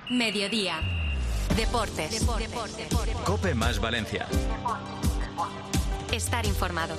Mediodía. Deportes. COPE más Valencia. Estar informado.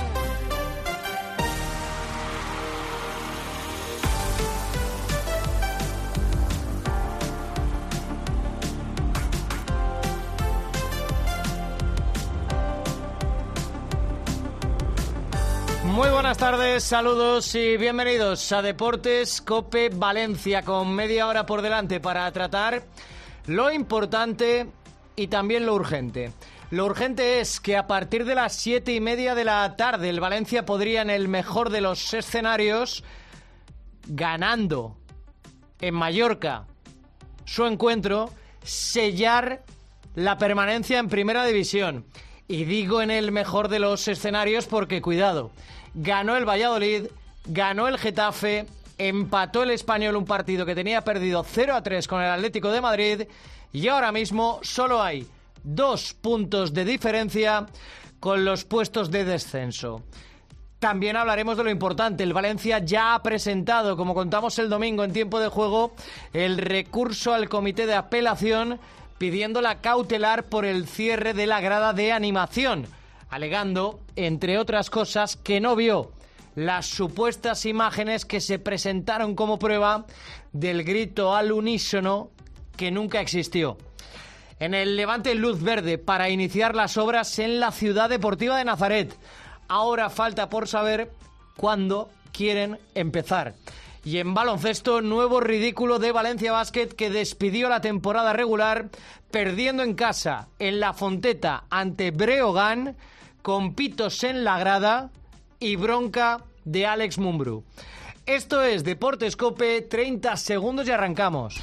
Muy buenas tardes, saludos y bienvenidos a Deportes COPE Valencia, con media hora por delante para tratar lo importante y también lo urgente. Lo urgente es que a partir de las 7:30 de la tarde el Valencia podría, en el mejor de los escenarios, ganando en Mallorca su encuentro, sellar la permanencia en Primera División. Y digo en el mejor de los escenarios porque, cuidado, ganó el Valladolid, ganó el Getafe, empató el Español un partido que tenía perdido 0-3 con el Atlético de Madrid y ahora mismo solo hay 2 puntos de diferencia con los puestos de descenso. También hablaremos de lo importante. El Valencia ya ha presentado, como contamos el domingo en tiempo de juego, el recurso al comité de apelación pidiendo la cautelar por el cierre de la grada de animación, alegando, entre otras cosas, que no vio las supuestas imágenes que se presentaron como prueba del grito al unísono que nunca existió. En el Levante, luz verde para iniciar las obras en la Ciudad Deportiva de Nazaret. Ahora falta por saber cuándo quieren empezar. Y en baloncesto, nuevo ridículo de Valencia Basket, que despidió la temporada regular perdiendo en casa en La Fonteta ante Breogán, con pitos en la grada y bronca de Alex Mumbrú. Esto es Deportes COPE, 30 segundos y arrancamos.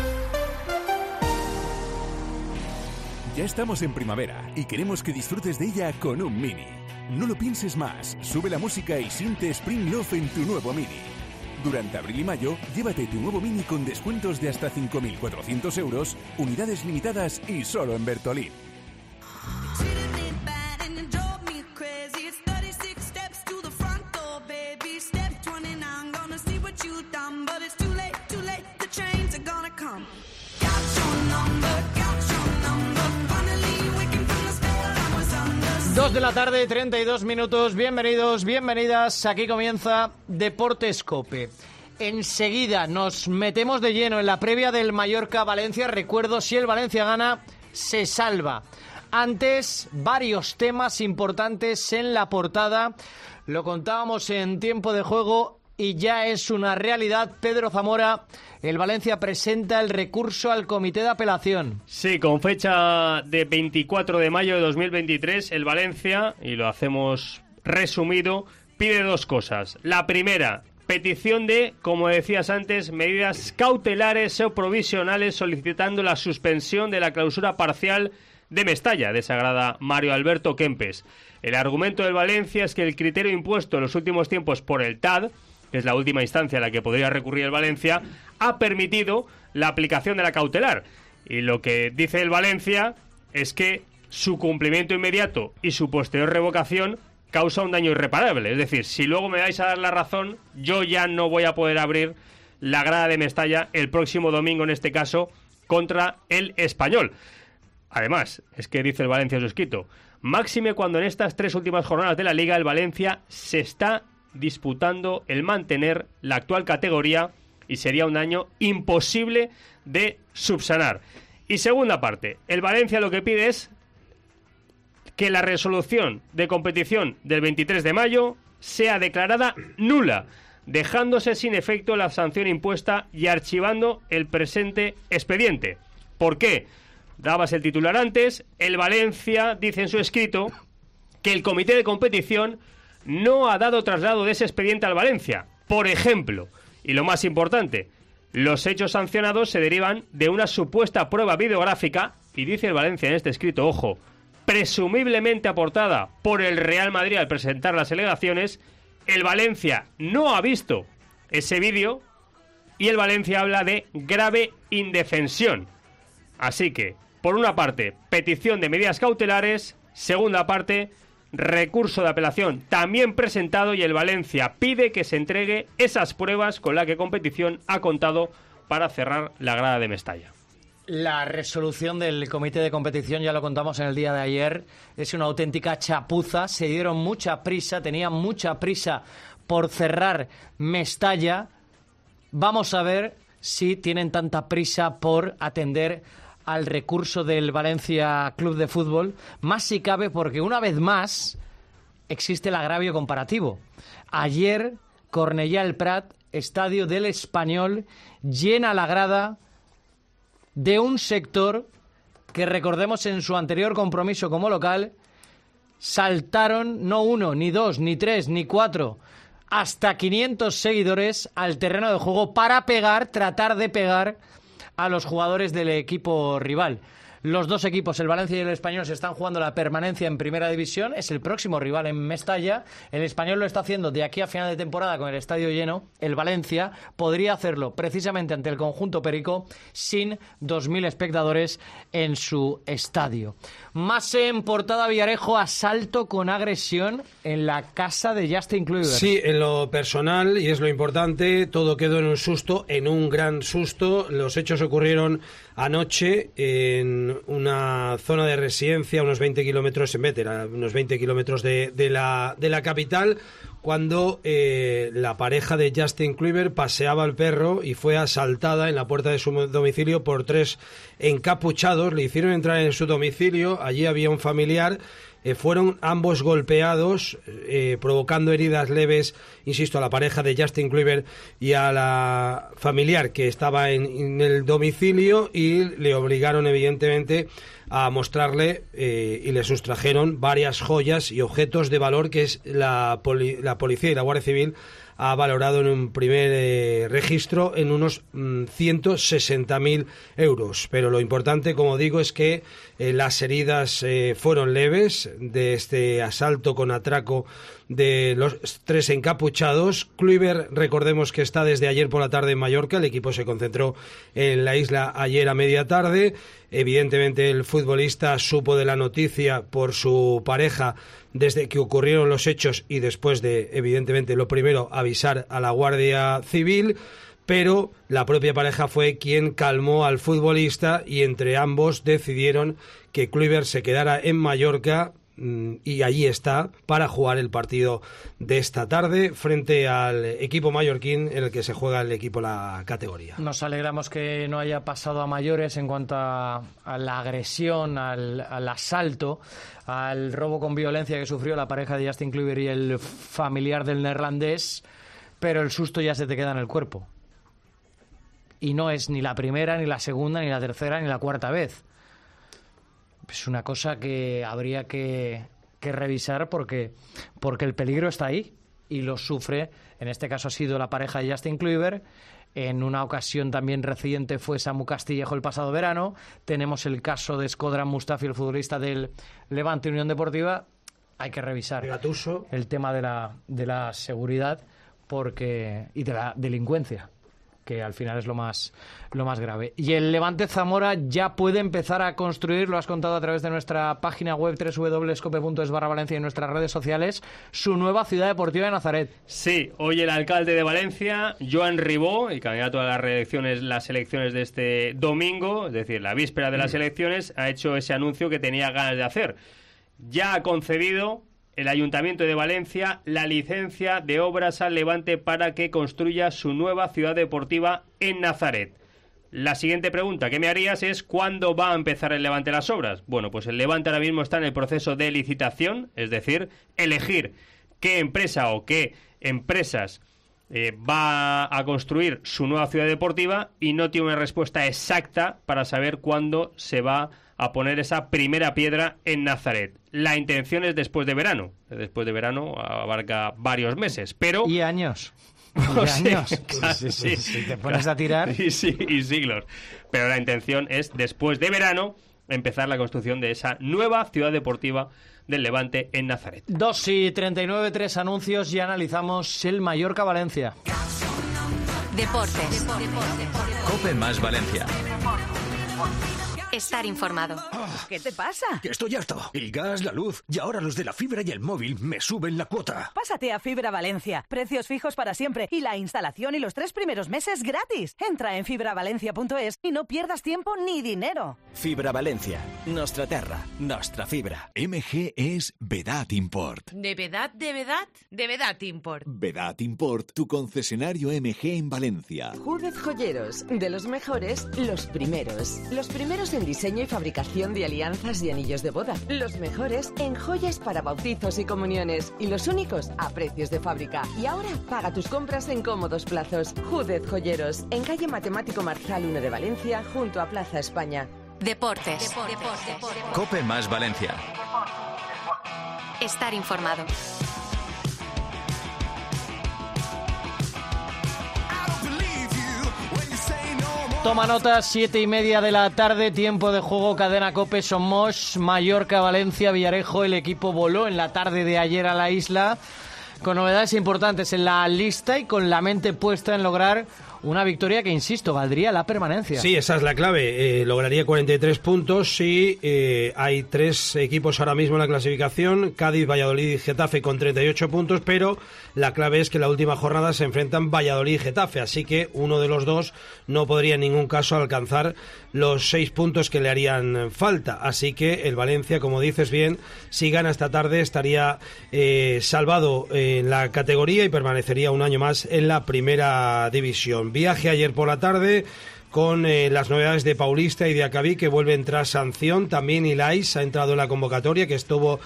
Ya estamos en primavera y queremos que disfrutes de ella con un Mini. No lo pienses más, sube la música y siente Spring Love en tu nuevo Mini. Durante abril y mayo, llévate tu nuevo Mini con descuentos de hasta 5.400 euros, unidades limitadas y solo en Bertolín. Dos de la tarde, 32 minutos. Bienvenidos, bienvenidas. Aquí comienza Deportes COPE. Enseguida nos metemos de lleno en la previa del Mallorca-Valencia. Recuerdo, si el Valencia gana, se salva. Antes, varios temas importantes en la portada. Lo contábamos en tiempo de juego y ya es una realidad. Pedro Zamora, el Valencia presenta el recurso al comité de apelación. Sí, con fecha de 24 de mayo de 2023, el Valencia, y lo hacemos resumido, pide dos cosas. La primera, petición de, como decías antes, medidas cautelares o provisionales, solicitando la suspensión de la clausura parcial de Mestalla, desagrada Mario Alberto Kempes. El argumento del Valencia es que el criterio impuesto en los últimos tiempos por el TAD, que es la última instancia a la que podría recurrir el Valencia, ha permitido la aplicación de la cautelar. Y lo que dice el Valencia es que su cumplimiento inmediato y su posterior revocación causa un daño irreparable. Es decir, si luego me vais a dar la razón, yo ya no voy a poder abrir la grada de Mestalla el próximo domingo, en este caso, contra el Español. Además, es que dice el Valencia en su escrito, máxime cuando en estas 3 últimas jornadas de la Liga el Valencia se está disputando el mantener la actual categoría y sería un daño imposible de subsanar. Y segunda parte, el Valencia lo que pide es que la resolución de competición del 23 de mayo sea declarada nula, dejándose sin efecto la sanción impuesta y archivando el presente expediente. ¿Por qué? Dabas el titular antes. El Valencia dice en su escrito que el comité de competición no ha dado traslado de ese expediente al Valencia. Por ejemplo, y lo más importante, los hechos sancionados se derivan de una supuesta prueba videográfica, y dice el Valencia en este escrito, ojo, presumiblemente aportada por el Real Madrid al presentar las alegaciones. El Valencia no ha visto ese vídeo y el Valencia habla de grave indefensión. Así que, por una parte, petición de medidas cautelares, segunda parte, recurso de apelación también presentado, y el Valencia pide que se entregue esas pruebas con las que competición ha contado para cerrar la grada de Mestalla. La resolución del comité de competición, ya lo contamos en el día de ayer, es una auténtica chapuza. Se dieron mucha prisa, tenían mucha prisa por cerrar Mestalla. Vamos a ver si tienen tanta prisa por atender al recurso del Valencia Club de Fútbol, más si cabe porque una vez más existe el agravio comparativo. Ayer, Cornellà el Prat, estadio del Español, llena la grada de un sector que, recordemos, en su anterior compromiso como local, saltaron no 1, ni 2, ni 3, ni 4, hasta 500 seguidores al terreno de juego para tratar de pegar a los jugadores del equipo rival. Los dos equipos, el Valencia y el Español, se están jugando la permanencia en Primera División. Es el próximo rival en Mestalla. El Español lo está haciendo de aquí a final de temporada con el estadio lleno. El Valencia podría hacerlo precisamente ante el conjunto perico sin 2.000 espectadores en su estadio. Más en portada, Villarejo, asalto con agresión en la casa de Justin Kluivert. Sí, en lo personal, y es lo importante, todo quedó en un susto, en un gran susto. Los hechos ocurrieron anoche en una zona de residencia, unos 20 kilómetros en Bétera, unos 20 kilómetros de la capital, cuando la pareja de Justin Kluivert paseaba al perro y fue asaltada en la puerta de su domicilio por 3 encapuchados. Le hicieron entrar en su domicilio, allí había un familiar. Fueron ambos golpeados, provocando heridas leves, insisto, a la pareja de Justin Kluivert y a la familiar que estaba en el domicilio, y le obligaron evidentemente a mostrarle y le sustrajeron varias joyas y objetos de valor que es la policía y la Guardia Civil ha valorado en un primer registro en unos 160.000 euros. Pero lo importante, como digo, es que las heridas fueron leves de este asalto con atraco de los 3 encapuchados. Kluivert, recordemos que está desde ayer por la tarde en Mallorca. El equipo se concentró en la isla ayer a media tarde. Evidentemente el futbolista supo de la noticia por su pareja desde que ocurrieron los hechos y después de, evidentemente, lo primero, avisar a la Guardia Civil, pero la propia pareja fue quien calmó al futbolista y entre ambos decidieron que Kluivert se quedara en Mallorca y allí está para jugar el partido de esta tarde frente al equipo mallorquín en el que se juega el equipo la categoría. Nos alegramos que no haya pasado a mayores en cuanto a la agresión, al asalto, al robo con violencia que sufrió la pareja de Justin Kluivert y el familiar del neerlandés, pero el susto ya se te queda en el cuerpo. Y no es ni la primera, ni la segunda, ni la tercera, ni la cuarta vez. Es una cosa que habría que revisar porque el peligro está ahí y lo sufre. En este caso ha sido la pareja de Justin Kluivert. En una ocasión también reciente fue Samu Castillejo el pasado verano. Tenemos el caso de Shkodran Mustafi, el futbolista del Levante Unión Deportiva. Hay que revisar el tema de la seguridad y de la delincuencia, que al final es lo más grave. Y el Levante Zamora ya puede empezar a construir, lo has contado a través de nuestra página web www.cope.es/Valencia y en nuestras redes sociales, su nueva ciudad deportiva de Nazaret. Sí, hoy el alcalde de Valencia, Joan Ribó, el candidato a las elecciones de este domingo, es decir, la víspera de las elecciones, ha hecho ese anuncio que tenía ganas de hacer. Ya ha concedido el Ayuntamiento de Valencia la licencia de obras al Levante para que construya su nueva ciudad deportiva en Nazaret. La siguiente pregunta que me harías es ¿cuándo va a empezar el Levante las obras? Bueno, pues el Levante ahora mismo está en el proceso de licitación, es decir, elegir qué empresa o qué empresas va a construir su nueva ciudad deportiva y no tiene una respuesta exacta para saber cuándo se va a poner esa primera piedra en Nazaret. La intención es después de verano. Después de verano abarca varios meses, pero... Y años. Sí, si te pones a tirar... Y siglos. Pero la intención es, después de verano, empezar la construcción de esa nueva ciudad deportiva del Levante en Nazaret. 2:39, 3 anuncios y analizamos el Mallorca-Valencia. Deportes. Cope más Valencia. Estar informado. ¿Qué te pasa? Que estoy harto. El gas, la luz y ahora los de la fibra y el móvil me suben la cuota. Pásate a Fibra Valencia. Precios fijos para siempre y la instalación y los 3 primeros meses gratis. Entra en fibravalencia.es y no pierdas tiempo ni dinero. Fibra Valencia. Nostra terra. Nostra fibra. MG es Vedat Import. ¿De Vedat? ¿De Vedat? De Vedat Import. Vedat Import, tu concesionario MG en Valencia. Júdez Joyeros. De los mejores, los primeros. Los primeros en diseño y fabricación de alianzas y anillos de boda. Los mejores en joyas para bautizos y comuniones. Y los únicos a precios de fábrica. Y ahora paga tus compras en cómodos plazos. Júdez Joyeros. En calle Matemático Marzal 1 de Valencia, junto a Plaza España. Deportes. Cope más Valencia. Estar informado. Toma nota, 7:30 de la tarde, tiempo de juego, cadena Cope, Somos, Mallorca, Valencia, Villarejo. El equipo voló en la tarde de ayer a la isla con novedades importantes en la lista y con la mente puesta en lograr una victoria que, insisto, valdría la permanencia. Sí, esa es la clave. Lograría 43 puntos y hay 3 equipos ahora mismo en la clasificación, Cádiz, Valladolid y Getafe con 38 puntos, pero la clave es que en la última jornada se enfrentan Valladolid y Getafe, así que uno de los dos no podría en ningún caso alcanzar los 6 puntos que le harían falta. Así que el Valencia, como dices bien, si gana esta tarde estaría salvado en la categoría y permanecería un año más en la primera división. Viaje ayer por la tarde con las novedades de Paulista y de Acabí, que vuelven tras sanción. También Ilais ha entrado en la convocatoria, que estuvo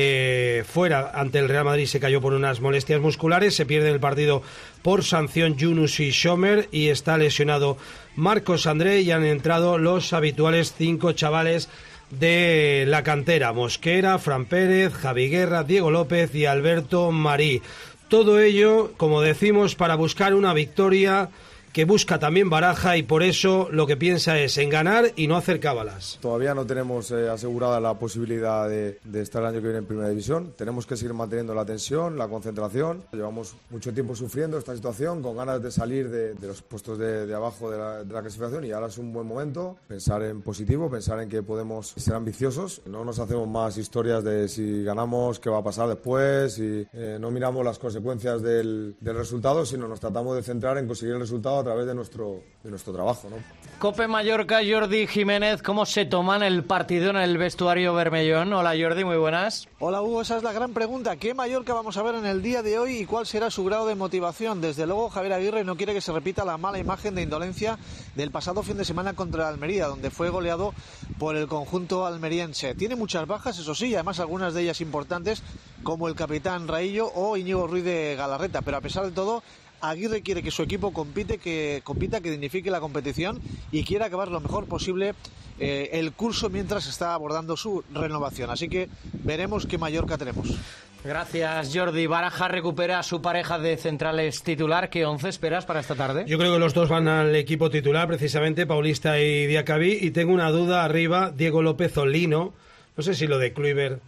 fuera ante el Real Madrid, se cayó por unas molestias musculares. Se pierde el partido por sanción Yunus y Schomer, y está lesionado Marcos André, y han entrado los habituales 5 chavales de la cantera: Mosquera, Fran Pérez, Javi Guerra, Diego López y Alberto Marí. Todo ello, como decimos, para buscar una victoria que busca también Baraja, y por eso lo que piensa es en ganar y no hacer cábalas. Todavía no tenemos asegurada la posibilidad de estar el año que viene en Primera División. Tenemos que seguir manteniendo la tensión, la concentración. Llevamos mucho tiempo sufriendo esta situación, con ganas de salir de los puestos de abajo de la clasificación, y ahora es un buen momento. Pensar en positivo, pensar en que podemos ser ambiciosos. No nos hacemos más historias de si ganamos, qué va a pasar después, y no miramos las consecuencias del resultado, sino nos tratamos de centrar en conseguir el resultado a través de nuestro trabajo, ¿no? Cope Mallorca, Jordi Jiménez, ¿cómo se toman el partido en el vestuario Bermellón? Hola Jordi, muy buenas. Hola Hugo, esa es la gran pregunta. ¿Qué Mallorca vamos a ver en el día de hoy y cuál será su grado de motivación? Desde luego Javier Aguirre no quiere que se repita la mala imagen de indolencia del pasado fin de semana contra el Almería, donde fue goleado por el conjunto almeriense. Tiene muchas bajas, eso sí, y además algunas de ellas importantes, como el capitán Raillo o Íñigo Ruiz de Galarreta, pero a pesar de todo, Aguirre quiere que su equipo compita, que dignifique la competición y quiere acabar lo mejor posible el curso mientras está abordando su renovación. Así que veremos qué Mallorca tenemos. Gracias, Jordi. Baraja recupera a su pareja de centrales titular. ¿Qué 11 esperas para esta tarde? Yo creo que los dos van al equipo titular, precisamente, Paulista y Diacabí, y tengo una duda arriba, Diego López o Lino. No sé si lo de Kluivert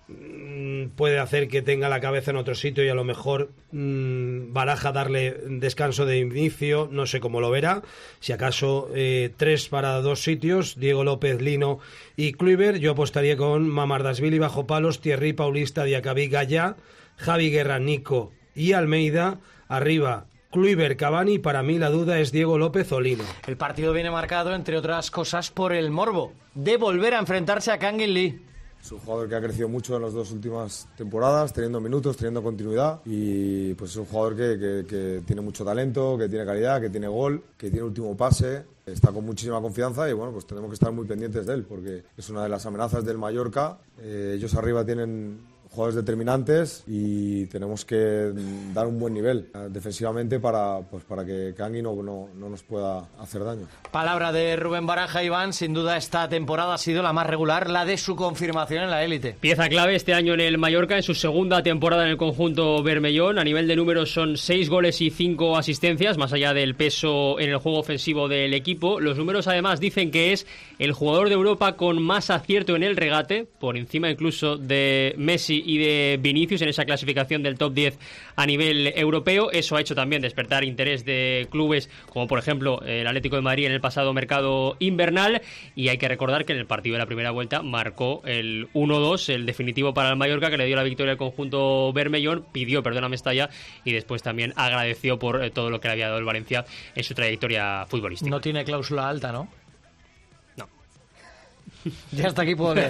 puede hacer que tenga la cabeza en otro sitio y a lo mejor Baraja darle descanso de inicio, no sé cómo lo verá, si acaso 3 para 2 sitios, Diego López, Lino y Kluivert. Yo apostaría con Mamardashvili bajo palos, Thierry, Paulista, Diacabí, Gallá, Javi Guerra, Nico y Almeida, arriba Kluivert, Cavani. Para mí la duda es Diego López o Lino. El partido viene marcado, entre otras cosas, por el morbo de volver a enfrentarse a Kangin Lee. Es un jugador que ha crecido mucho en las 2 últimas temporadas, teniendo minutos, teniendo continuidad, y pues es un jugador que tiene mucho talento, que tiene calidad, que tiene gol, que tiene último pase, está con muchísima confianza, y bueno, pues tenemos que estar muy pendientes de él, porque es una de las amenazas del Mallorca. Ellos arriba tienen jugadores determinantes y tenemos que dar un buen nivel defensivamente para que Kangin no nos pueda hacer daño. Palabra de Rubén Baraja. Iván, sin duda esta temporada ha sido la más regular, la de su confirmación en la élite. Pieza clave este año en el Mallorca, en su segunda temporada en el conjunto bermellón. A nivel de números son 6 goles y 5 asistencias, más allá del peso en el juego ofensivo del equipo. Los números además dicen que es el jugador de Europa con más acierto en el regate, por encima incluso de Messi y de Vinicius en esa clasificación del top 10 a nivel europeo. Eso ha hecho también despertar interés de clubes como por ejemplo el Atlético de Madrid en el pasado mercado invernal, y hay que recordar que en el partido de la primera vuelta marcó el 1-2, el definitivo para el Mallorca, que le dio la victoria al conjunto bermellón, pidió perdón a Mestalla y después también agradeció por todo lo que le había dado el Valencia en su trayectoria futbolística. No tiene cláusula alta, ¿no? No. Ya hasta aquí puedo leer.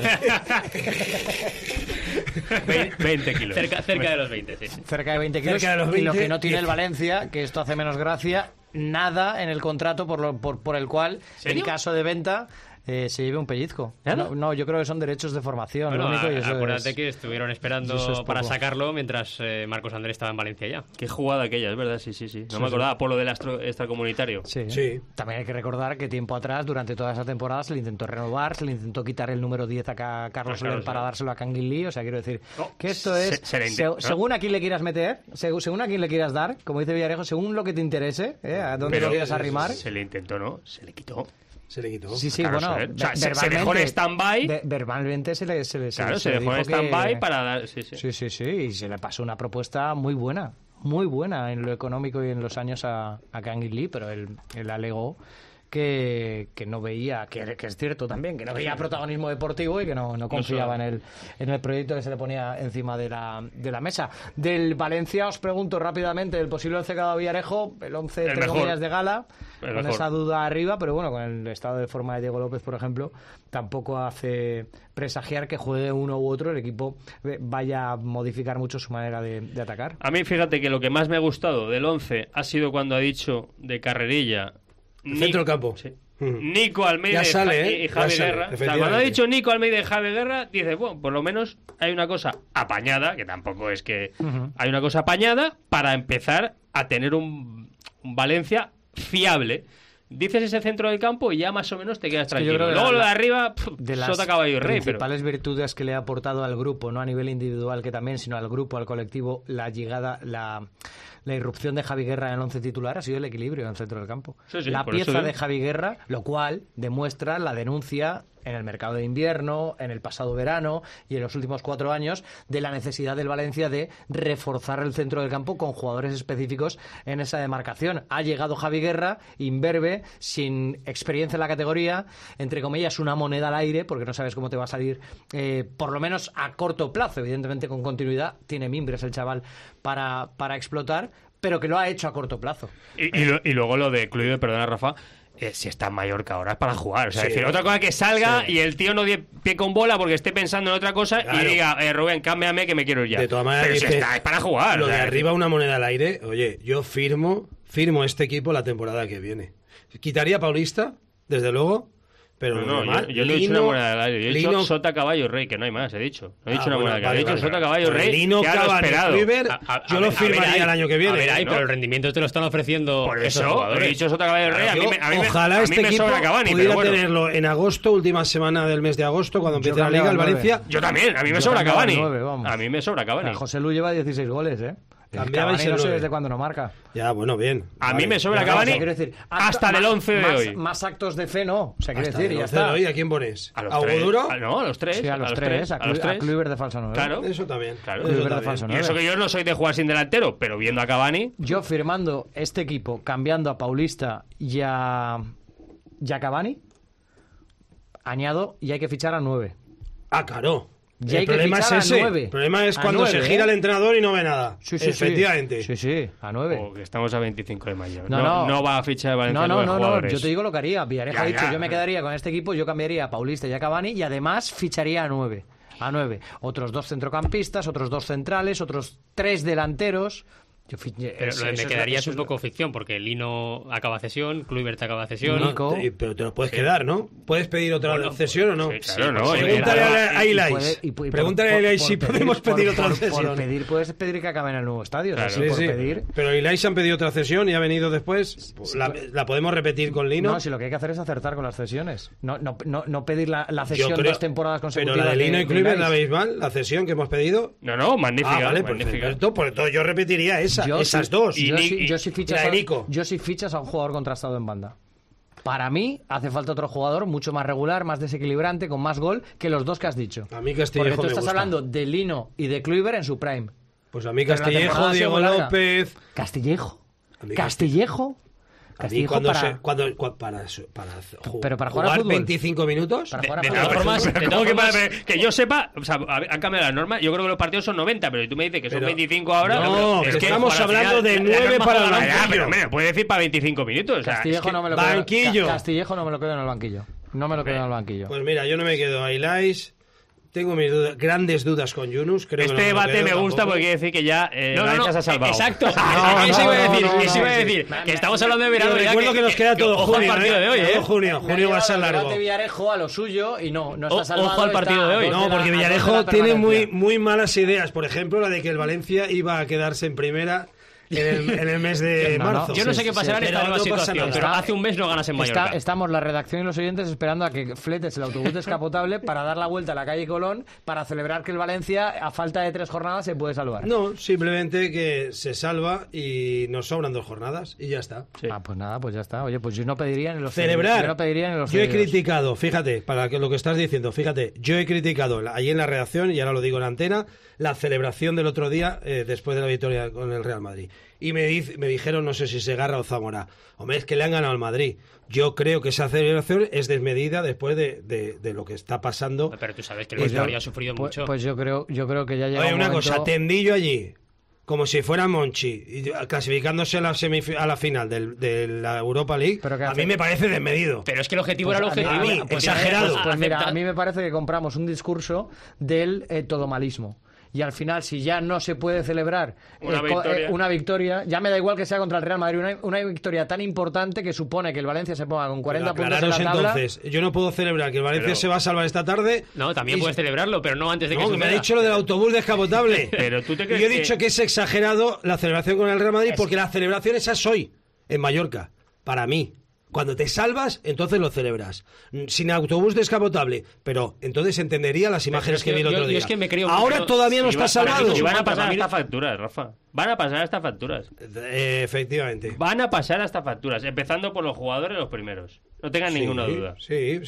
20 kilos. Cerca de los 20, sí. Cerca de 20 kilos. Cerca de los 20, y lo que no tiene el Valencia, que esto hace menos gracia, nada en el contrato por el cual, en caso de venta, se lleve un pellizco. No, yo creo que son derechos de formación. Bueno, lo único, y eso acuérdate que estuvieron esperando para sacarlo mientras Marcos Andrés estaba en Valencia ya. Qué jugada aquella, es verdad, sí. No me acordaba, por lo del extracomunitario. Sí. También hay que recordar que tiempo atrás, durante toda esa temporada, se le intentó renovar, se le intentó quitar el número 10 a Carlos Soler para dárselo a Kangin Lee. O sea, quiero decir que esto es, según a quién le quieras meter, según a quién le quieras dar, como dice Villarejo, según lo que te interese, a dónde lo quieras arrimar. Se le intentó, ¿no? Se le quitó. Se le quitó. Sí, bueno, se dejó en stand-by. Verbalmente se le dejó en stand-by para dar... Sí, y se le pasó una propuesta muy buena en lo económico y en los años a Kangin Lee, pero él alegó que no veía, que es cierto también, que no veía protagonismo deportivo y que no confiaba en el proyecto que se le ponía encima de la mesa. Del Valencia os pregunto rápidamente el posible 11 que ha dado Villarejo, el 11 entre comillas de gala, con esa duda arriba, pero bueno, con el estado de forma de Diego López, por ejemplo, tampoco hace presagiar que juegue uno u otro, el equipo vaya a modificar mucho su manera de atacar. A mí, fíjate que lo que más me ha gustado del 11 ha sido cuando ha dicho de Carrerilla centro del campo. Sí. Nico Almeida y Javi Guerra. O sea, cuando ha dicho Nico Almeida y Javi Guerra, dice, bueno, por lo menos hay una cosa apañada, que tampoco es que... Hay una cosa apañada para empezar a tener un Valencia fiable. Dices ese centro del campo y ya más o menos te quedas tranquilo. Luego lo de arriba, sota, caballo y rey. Principales virtudes que le ha aportado al grupo, no a nivel individual que también, sino al grupo, al colectivo, la llegada, la irrupción de Javi Guerra en el 11 titular ha sido el equilibrio en el centro del campo. La pieza de Javi Guerra, lo cual demuestra la denuncia en el mercado de invierno, en el pasado verano y en los últimos 4 años de la necesidad del Valencia de reforzar el centro del campo con jugadores específicos en esa demarcación. Ha llegado Javi Guerra, imberbe, sin experiencia en la categoría, entre comillas una moneda al aire, porque no sabes cómo te va a salir, por lo menos a corto plazo, evidentemente con continuidad, tiene mimbres el chaval para explotar, pero que lo ha hecho a corto plazo. Y luego lo de Kluivert, perdona Rafa, si está en Mallorca ahora es para jugar. O sea, decir, otra cosa que salga y el tío no dé pie con bola porque esté pensando en otra cosa y diga, Rubén, cámbiame que me quiero ir ya. De todas maneras, pero si está, es para jugar. Lo de arriba una moneda al aire, oye, yo firmo este equipo la temporada que viene. Quitaría a Paulista, desde luego, pero yo no he dicho una moneda al aire. Yo he dicho Sota, Caballo, Rey, que no hay más, he dicho. No he dicho una moneda al aire. He dicho Sota, Caballo, Rey, Lino, que ha esperado. Yo lo firmaría el año que viene. Pero el rendimiento te lo están ofreciendo por eso, he dicho Sota, Caballo, Rey. Ojalá este equipo pudiera tenerlo en agosto, última semana del mes de agosto, cuando empiece la Liga, el Valencia. Yo también, a mí me sobra Cavani. A mí me sobra Cavani. José Lu lleva 16 goles, Cambiaba y no sé desde cuándo no marca. Ya, bueno, bien. A mí me sobra Cavani hasta del 11 de hoy. Más actos de fe, no. O sea, quiere decir, ya está. ¿A quién pones? ¿A Hugo Duro? No, a los tres. Sí, a los tres. A Kluivert de falso 9. Claro. Eso también. Kluivert de falso 9. Y eso que yo no soy de jugar sin delantero, pero viendo a Cavani... Yo firmando este equipo, cambiando a Paulista y a Cavani, añado, y hay que fichar a 9. Claro. Ya el problema es ese. El problema es cuando 9, se gira el entrenador y no ve nada. Sí, efectivamente. Sí, a 9. Que estamos a 25 de mayo. No va a fichar de Valencia. No. Yo te digo lo que haría. Villarejo ha dicho, yo me quedaría con este equipo, yo cambiaría a Paulista y a Cavani y además ficharía a 9. Otros 2 centrocampistas, otros 2 centrales, otros 3 delanteros. Pero lo de me quedaría es un poco ficción, porque Lino acaba cesión, Kluivert acaba cesión. Nico, pero te lo puedes quedar, ¿no? ¿Puedes pedir otra cesión o no? Claro, no. Pregúntale a Ilais. Pregúntale a Ilais si podemos pedir otra cesión. Puedes pedir que acabe en el nuevo estadio. Claro, pedir. Pero Ilais han pedido otra cesión y ha venido después. ¿La podemos repetir con Lino? No, si lo que hay que hacer es acertar con las cesiones. No pedir la cesión 2 temporadas consecutivas. Pero la de Lino y Kluivert, ¿la veis mal? ¿La cesión que hemos pedido? No, magnífica. Vale, perfecto. Por todo yo repetiría esas dos. Yo sí fichas a un jugador contrastado en banda. Para mí hace falta otro jugador mucho más regular, más desequilibrante, con más gol que los dos que has dicho. A mí Castillejo Porque tú me estás gusta. hablando de Lino y de Kluivert en su prime. Pues a mí Pero la Castillejo, temporada Diego ha sido larga. López... ¿Castillejo? A mí ¿Castillejo? A mí Pero para jugar a fútbol. 25 minutos. Para jugar a De fútbol. todas formas, que yo sepa, o sea, han cambiado las normas. Yo creo que los partidos son 90, pero si tú me dices que son 25 ahora. No, es que estamos para hablando de la 9 para el norma- banquillo. Pero me puede decir para 25 minutos. O sea, Castillejo es que- no me lo banquillo. quedo. Castillejo no me lo quedo en el banquillo. No me lo quedo en el banquillo. Pues mira, yo no me quedo a Ilais. Tengo mis dudas, grandes dudas con Yunus. Creo que Este no debate quedo me gusta tampoco. porque quiere decir que ya Valencia se ha salvado. Exacto. No, Eso iba a no, decir. no, Eso iba a no, decir. sí, sí. Que estamos hablando de verano. Pero ya recuerdo que nos queda todo ojo al junio, partido de hoy, Todo junio va a ser El largo. debate Villarejo a lo suyo y no está salvado. ojo al partido está de a hoy. dos No, de la- porque a dos de Villarejo la tiene permanencia. muy malas ideas. Por ejemplo, la de que el Valencia iba a quedarse en primera en el mes de No, no, marzo. Yo no sé qué pasará en pero esta nueva no pasa situación, nada. pero hace un mes no ganas en Mallorca. Estamos la redacción y los oyentes esperando a que fletes el autobús descapotable para dar la vuelta a la calle Colón para celebrar que el Valencia, a falta de 3 jornadas, se puede salvar. No, simplemente que se salva y nos sobran 2 jornadas y ya está. Ah, pues nada, pues ya está. Oye, pues yo no pediría ni los Celebrar. Yo no pediría ni los Yo he cedidos. criticado, fíjate, para que lo que estás diciendo, fíjate, yo he criticado allí en la redacción, y ahora lo digo en antena, la celebración del otro día después de la victoria con el Real Madrid. Y me dijeron, no sé si Segarra o Zamora, hombre, es que le han ganado al Madrid. Yo creo que esa celebración es desmedida después de lo que está pasando. Pero tú sabes que el Pues Madrid yo- ha sufrido Pues, mucho. pues yo creo que ya llega Oye, un una momento... cosa, tendillo allí, como si fuera Monchi, y clasificándose a la final de la Europa League, Pero que a hace- mí me parece desmedido. Pero es que el objetivo Pues era el objetivo. a mí, Pues exagerado. Pues mira, acepta- a mí me parece que compramos un discurso del todomalismo. Y al final, si ya no se puede celebrar una victoria, ya me da igual que sea contra el Real Madrid, una victoria tan importante que supone que el Valencia se ponga con 40 puntos en la Aclararos tabla. entonces, yo no puedo celebrar que el Valencia Pero- se va a salvar esta tarde. No, también y- puedes celebrarlo, pero no antes de que No, que me ha suceda. dicho lo del autobús descapotable. Pero tú te Y crees yo he que- dicho que es exagerado la celebración con el Real Madrid, porque la celebración esa es hoy, en Mallorca, para mí. Cuando te salvas, entonces lo celebras. Sin autobús descapotable. Pero entonces entendería las imágenes es que que vi el yo- otro yo día. es que me creo Ahora mucho- todavía no Y está va- salvado. Y van a pasar Para mí- hasta facturas, Rafa. Van a pasar hasta facturas. Efectivamente. Van a pasar hasta facturas, empezando por los jugadores los primeros. No tengan ninguna duda. Sí.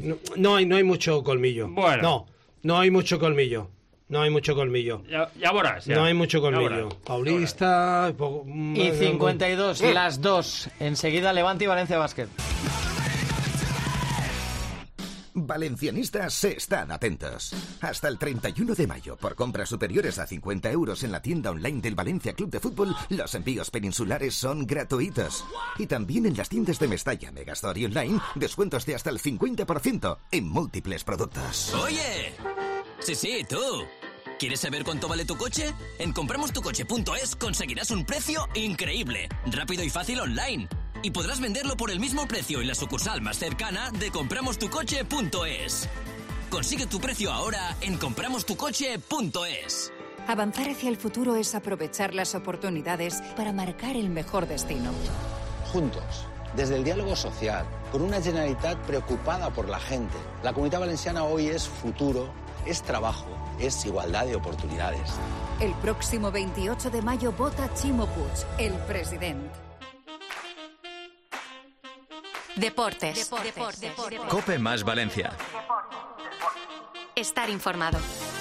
No hay mucho colmillo. Bueno. No hay mucho colmillo. No hay mucho colmillo. Ya verás. ya. No hay mucho Ya colmillo. verás. Paulista... Y 52, las dos. Enseguida Levante y Valencia Basket. Valencianistas están atentos. Hasta el 31 de mayo, por compras superiores a 50 euros en la tienda online del Valencia Club de Fútbol, los envíos peninsulares son gratuitos. Y también en las tiendas de Mestalla, Megastore y online, descuentos de hasta el 50% en múltiples productos. ¡Oye! Sí, tú. ¿Quieres saber cuánto vale tu coche? En compramostucoche.es conseguirás un precio increíble, rápido y fácil online. Y podrás venderlo por el mismo precio en la sucursal más cercana de compramostucoche.es. Consigue tu precio ahora en compramostucoche.es. Avanzar hacia el futuro es aprovechar las oportunidades para marcar el mejor destino. Juntos, desde el diálogo social, con una Generalitat preocupada por la gente. La Comunitat Valenciana hoy es futuro, es trabajo, es igualdad de oportunidades. El próximo 28 de mayo vota Chimo Puig, el presidente. Deportes. Cope más Valencia. Estar informado.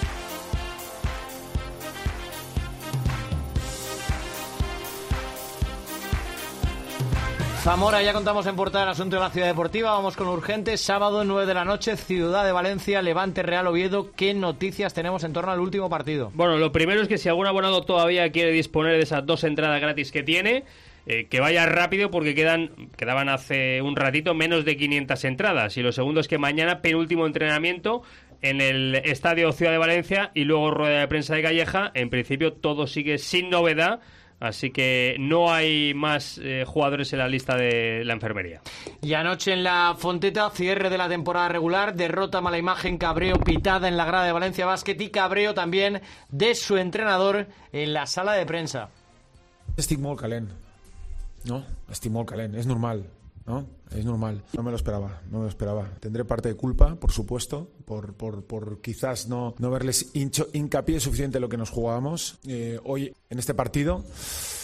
Zamora, ya contamos en portada el asunto de la Ciudad Deportiva. Vamos con urgentes. Sábado, 9 de la noche, Ciudad de Valencia, Levante Real Oviedo. ¿Qué noticias tenemos en torno al último partido? Bueno, lo primero es que si algún abonado todavía quiere disponer de esas 2 entradas gratis que tiene, que vaya rápido porque quedaban hace un ratito menos de 500 entradas. Y lo segundo es que mañana penúltimo entrenamiento en el Estadio Ciudad de Valencia y luego rueda de prensa de Calleja. En principio todo sigue sin novedad. Así que no hay más jugadores en la lista de la enfermería. Y anoche en la Fonteta, cierre de la temporada regular, derrota, mala imagen, cabreo, pitada en la grada de Valencia Basket y cabreo también de su entrenador en la sala de prensa. Estic molt calent, no? Estic molt calent, es normal, ¿no? Es normal. No me lo esperaba. Tendré parte de culpa, por supuesto, por quizás no verles hincapié suficiente en lo que nos jugábamos hoy en este partido.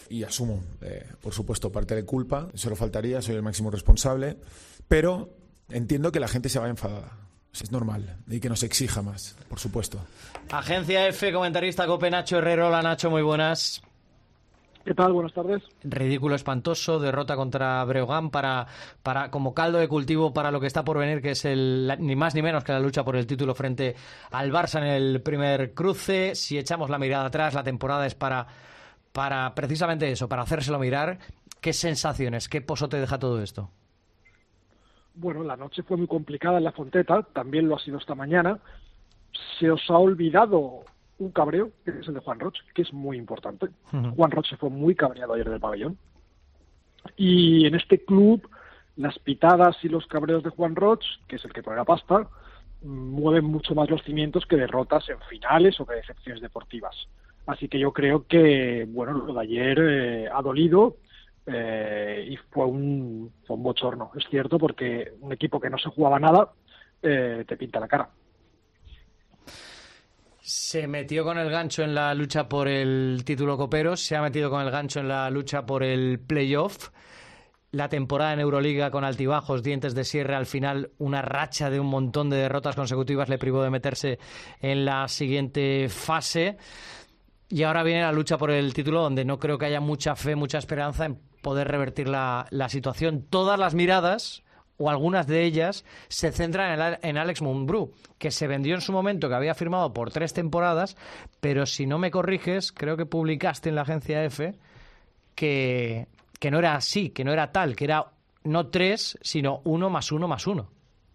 y asumo, por supuesto, parte de culpa. Solo faltaría, soy el máximo responsable, pero entiendo que la gente se vaya enfadada. Es normal, y que nos exija más, por supuesto. Agencia F, comentarista COPE, Nacho Herrero. Hola, Nacho, muy buenas. ¿Qué tal? Buenas tardes. Ridículo espantoso, derrota contra Breogán para como caldo de cultivo para lo que está por venir, que es ni más ni menos que la lucha por el título frente al Barça en el primer cruce. Si echamos la mirada atrás, la temporada es para precisamente eso, para hacérselo mirar. ¿Qué sensaciones, qué pozo te deja todo esto? Bueno, la noche fue muy complicada en la Fonteta, también lo ha sido esta mañana. Se os ha olvidado un cabreo, que es el de Juan Roch, que es muy importante. Juan Roch se fue muy cabreado ayer del pabellón. Y en este club, las pitadas y los cabreos de Juan Roch, que es el que pone la pasta, mueven mucho más los cimientos que derrotas en finales o que decepciones deportivas. Así que yo creo que, bueno, lo de ayer ha dolido y fue un bochorno. Es cierto, porque un equipo que no se jugaba nada te pinta la cara. Se metió con el gancho en la lucha por el título copero, se ha metido con el gancho en la lucha por el playoff. La temporada en Euroliga con altibajos, dientes de sierra, al final una racha de un montón de derrotas consecutivas le privó de meterse en la siguiente fase. Y ahora viene la lucha por el título, donde no creo que haya mucha fe, mucha esperanza en poder revertir la situación. Todas las miradas, o algunas de ellas, se centran en Alex Mumbrú, que se vendió en su momento, que había firmado por 3 temporadas, pero si no me corriges, creo que publicaste en la agencia F que no era así, que no era tal, que era no 3, sino 1 más 1 más 1.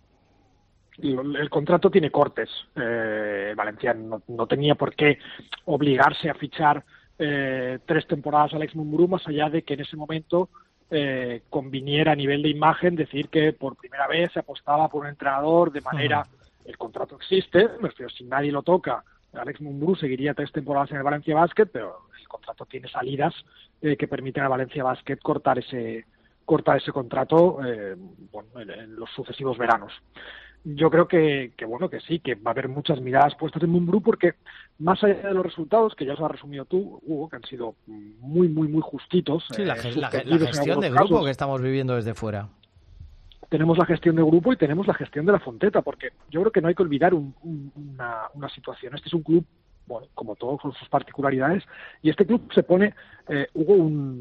El contrato tiene cortes. Valencia no tenía por qué obligarse a fichar 3 temporadas a Alex Mumbrú, más allá de que en ese momento conviniera a nivel de imagen decir que por primera vez se apostaba por un entrenador de manera... El contrato existe, pero si nadie lo toca, Alex Mumbrú seguiría 3 temporadas en el Valencia Basket, pero el contrato tiene salidas que permiten a Valencia Basket cortar ese contrato en los sucesivos veranos. Yo creo que sí, que va a haber muchas miradas puestas en Mumbrú, porque más allá de los resultados, que ya os has resumido tú, Hugo, que han sido muy, muy, muy justitos. Sí, la gestión de grupo que estamos viviendo desde fuera. Tenemos la gestión de grupo y tenemos la gestión de la Fonteta, porque yo creo que no hay que olvidar una situación. Este es un club, bueno, como todos, con sus particularidades, y este club se pone, Hugo,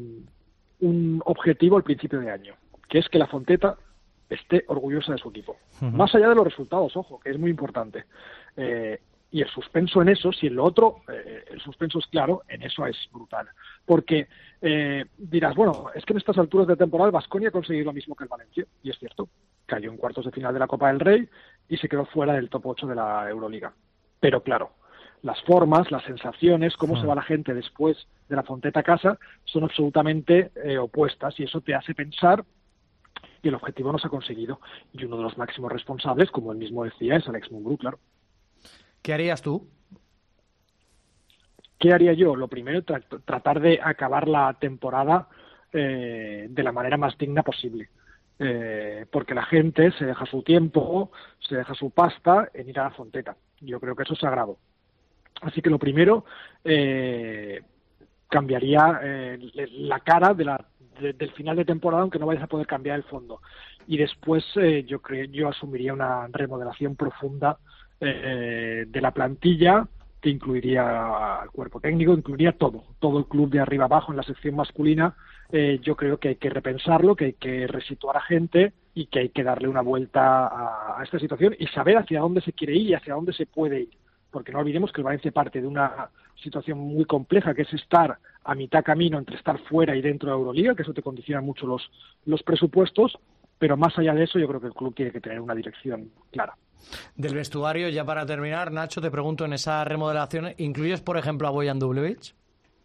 un objetivo al principio de año, que es que la Fonteta esté orgullosa de su equipo. Más allá de los resultados, ojo, que es muy importante. Y el suspenso en eso, si en lo otro, el suspenso es claro, en eso es brutal. Porque dirás, bueno, es que en estas alturas de temporada el Baskonia ha conseguido lo mismo que el Valencia, y es cierto, cayó en cuartos de final de la Copa del Rey y se quedó fuera del top 8 de la Euroliga. Pero claro, las formas, las sensaciones, cómo se va la gente después de la Fonteta a casa, son absolutamente opuestas, y eso te hace pensar que el objetivo no se ha conseguido. Y uno de los máximos responsables, como él mismo decía, es Alex Mumbrú, claro. ¿Qué harías tú? ¿Qué haría yo? Lo primero, tratar de acabar la temporada de la manera más digna posible. Porque la gente se deja su tiempo, se deja su pasta en ir a la Fonteta. Yo creo que eso es sagrado. Así que lo primero, cambiaría la cara del final de temporada, aunque no vayas a poder cambiar el fondo. Y después yo asumiría una remodelación profunda de la plantilla, que incluiría al cuerpo técnico, incluiría todo el club de arriba abajo. En la sección masculina yo creo que hay que repensarlo, que hay que resituar a gente y que hay que darle una vuelta a esta situación y saber hacia dónde se quiere ir y hacia dónde se puede ir. Porque no olvidemos que el Valencia parte de una situación muy compleja, que es estar a mitad camino entre estar fuera y dentro de Euroliga, que eso te condiciona mucho los presupuestos, pero más allá de eso yo creo que el club tiene que tener una dirección clara. Del vestuario, ya para terminar, Nacho, te pregunto, en esa remodelación, ¿incluyes, por ejemplo, a Bojan Dublevic?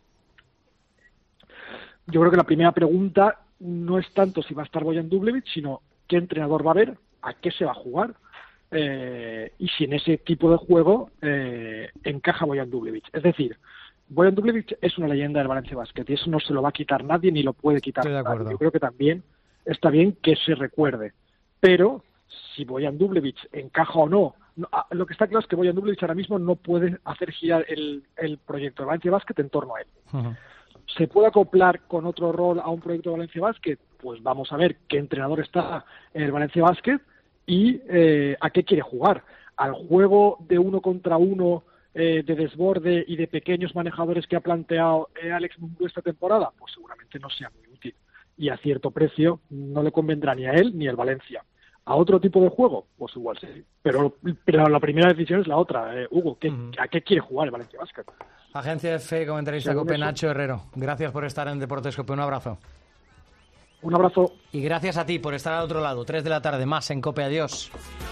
Yo creo que la primera pregunta no es tanto si va a estar Bojan Dublevic, sino qué entrenador va a haber, a qué se va a jugar, y si en ese tipo de juego encaja Bojan Dublevic. Es decir, Bojan Dublevic es una leyenda del Valencia Basket y eso no se lo va a quitar nadie ni lo puede quitar nadie. Yo creo que también está bien que se recuerde, pero si Bojan Dublevic encaja o no, lo que está claro es que Bojan Dublevic ahora mismo no puede hacer girar el proyecto de Valencia Basket en torno a él. se puede acoplar con otro rol a un proyecto de Valencia Basket, pues vamos a ver qué entrenador está en el Valencia Basket y a qué quiere jugar. Al juego de 1 contra 1, de desborde y de pequeños manejadores que ha planteado Alex Mumbrú esta temporada, pues seguramente no sea muy útil. Y a cierto precio no le convendrá ni a él ni al Valencia. ¿A otro tipo de juego? Pues igual sí. Pero la primera decisión es la otra. Hugo, ¿a qué quiere jugar el Valencia Basket? Agencia F, comentarista COPE, Nacho Herrero. Gracias por estar en Deportes COPE. Un abrazo. Un abrazo. Y gracias a ti por estar al otro lado. 3 de la tarde, más en COPE. Adiós.